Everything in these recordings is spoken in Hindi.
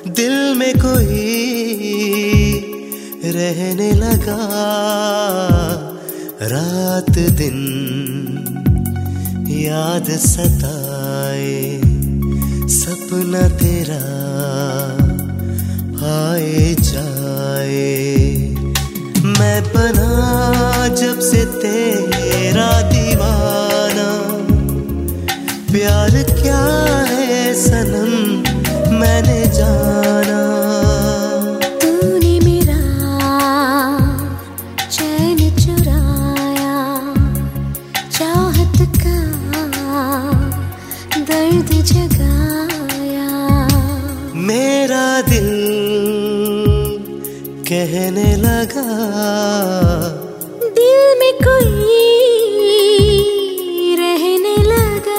दिल में कोई रहने लगा, रात दिन याद सताए, सपना तेरा आए जाए। मैं बना जब से तेरा दीवाना, प्यार क्या है सनम मैंने जाना। तूने मेरा चैन चुराया, चाहत का दर्द जगाया। मेरा दिल कहने लगा, दिल में कोई रहने लगा।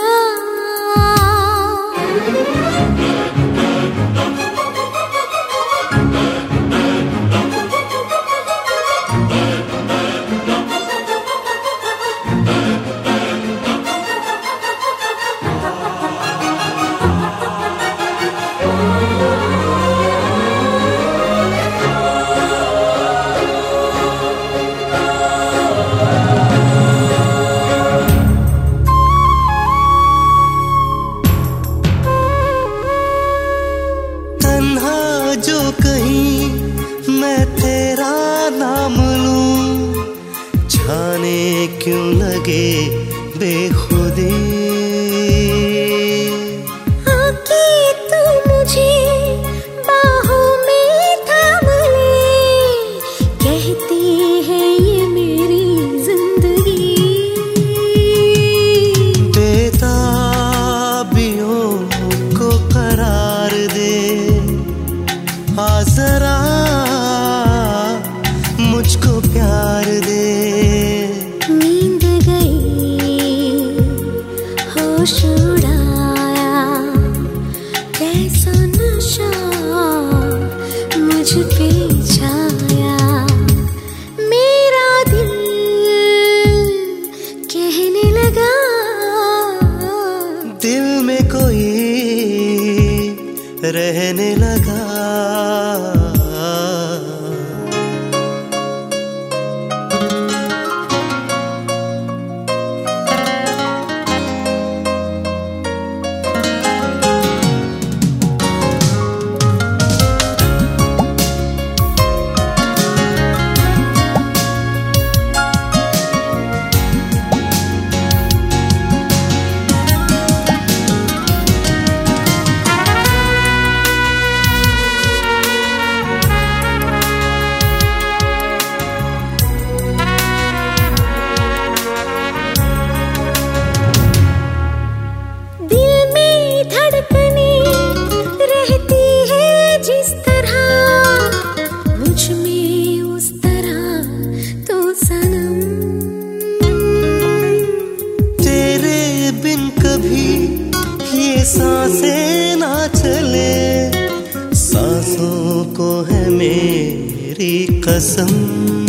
जो कहीं मैं तेरा नाम लूं, जाने क्यों लगे बेखुदी। आके तू मुझे बाहों में थाम ले, कहती है ये मेरी जिंदगी। बेताबियों को करार दे, आ जरा मुझको प्यार दे। नींद गई होश उड़ाया, कैसा नशा मुझ पे छाया। मेरा दिल कहने लगा, दिल में कोई रहने लगा। रहती है जिस तरह मुझ में, उस तरह तो सनम। तेरे बिन कभी ये सांसें ना चले, सांसों को है मेरी कसम।